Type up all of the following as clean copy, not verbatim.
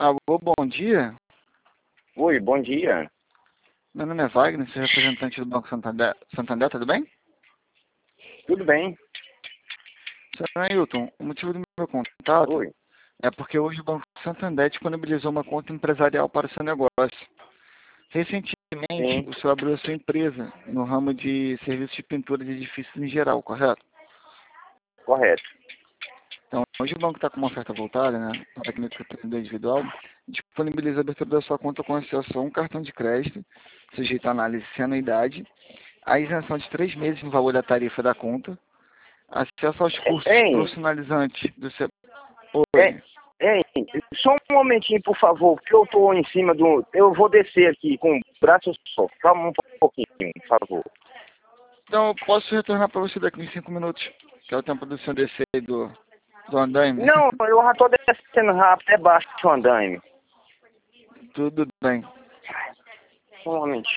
Alô, bom dia. Oi, bom dia. Meu nome é Wagner, sou representante do Banco Santander. Santander, tudo bem? Tudo bem? Senhor Ailton, o motivo do meu contato Oi. é porque hoje o Banco Santander disponibilizou uma conta empresarial para o seu negócio. Recentemente, Sim, o senhor abriu a sua empresa no ramo de serviços de pintura de edifícios em geral, correto? correto. Então, hoje o banco está com uma oferta voltada, né, para quem é individual, disponibiliza a abertura da sua conta com acesso a um cartão de crédito, sujeito a análise sem anuidade, a isenção de 3 meses no valor da tarifa da conta, acesso aos cursos Hein, profissionalizantes do seu... hein, Oi. hein, só um momentinho, por favor, porque eu tô em cima do... Eu vou descer aqui com o braço só. Calma um pouquinho, por favor. Então, eu posso retornar para você daqui uns 5 minutos, que é o tempo do senhor descer do andaime. Não, eu já tô descendo rápido, é baixo o andaime. Tudo bem. Só um momentinho.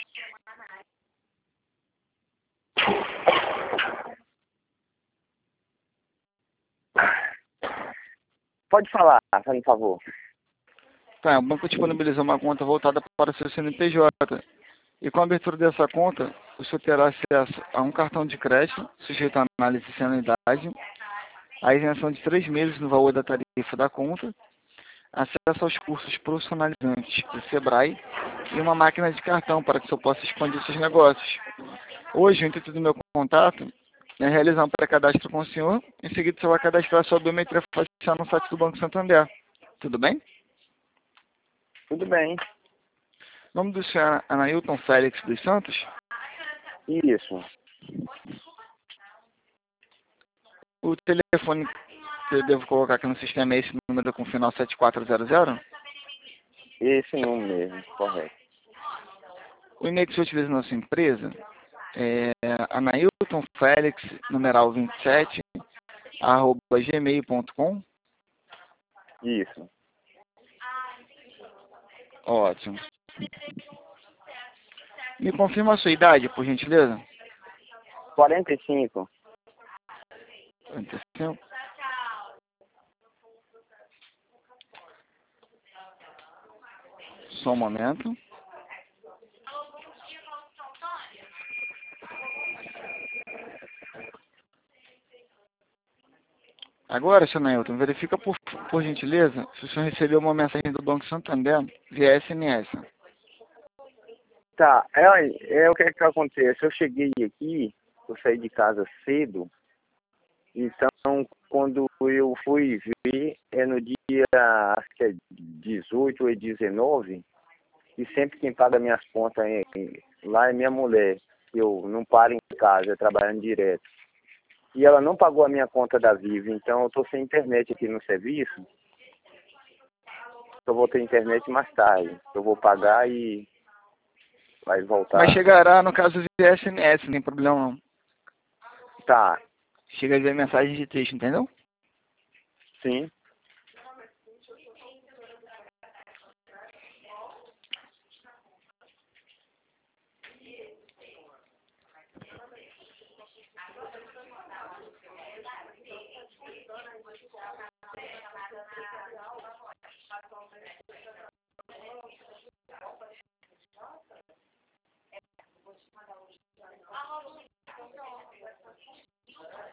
Pode falar, por favor. Tá, o banco disponibilizou uma conta voltada para o seu CNPJ. E com a abertura dessa conta, o senhor terá acesso a um cartão de crédito, sujeito a análise sem anuidade, a isenção de 3 meses no valor da tarifa da conta, acesso aos cursos profissionalizantes do Sebrae e uma máquina de cartão para que o senhor possa expandir seus negócios. Hoje, o intuito do meu contato é realizar um pré-cadastro com o senhor. Em seguida, o senhor vai cadastrar sua biometria facial no site do Banco Santander. Tudo bem? Tudo bem. O nome do senhor é Anailton Félix dos Santos. Isso. O telefone que eu devo colocar aqui no sistema é esse número com final 7400. Esse número mesmo, correto. O e-mail que você utiliza na sua empresa é Anailton Félix, numeral 27, arroba gmail.com. Isso. Ótimo. Me confirma a sua idade, por gentileza. 45. 45. Só um momento. Agora, senhor Neilton, verifica por gentileza se o senhor recebeu uma mensagem do Banco Santander via SMS. Tá, o que é que acontece? Eu cheguei aqui, eu saí de casa cedo, então quando eu fui ver, é no dia, acho que é 18 ou 19, e sempre quem paga minhas contas lá é minha mulher, que eu não paro em casa, é trabalhando direto. E ela não pagou a minha conta da Vivo, então eu estou sem internet aqui no serviço, eu vou ter internet mais tarde, eu vou pagar e vai Mas voltar. chegará, no caso, via SMS, não tem problema não. Tá, Chega via mensagem de texto, entendeu? sim.